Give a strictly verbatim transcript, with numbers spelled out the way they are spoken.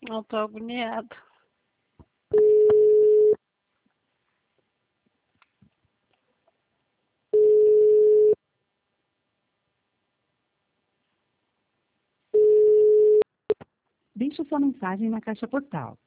Eu tô agoniada. Deixe sua mensagem na caixa postal